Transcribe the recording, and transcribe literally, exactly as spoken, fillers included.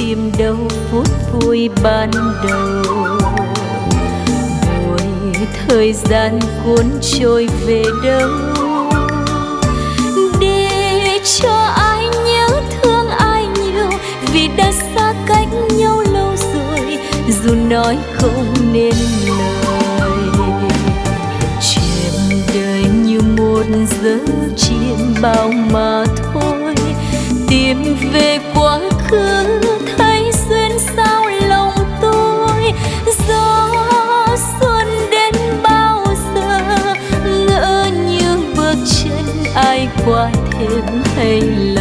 tìm đâu phút vui ban đầu. Rồi thời gian cuốn trôi về đâu, để cho ai nhớ thương ai nhiều, vì đã xa cách nhau lâu rồi dù nói không nên lời. Chuyện đời như một giấc chiêm bao mà thôi, tìm về quá khứ thấy duyên sao lòng tôi. Gió xuân đến bao giờ, ngỡ như bước chân ai qua thêm hay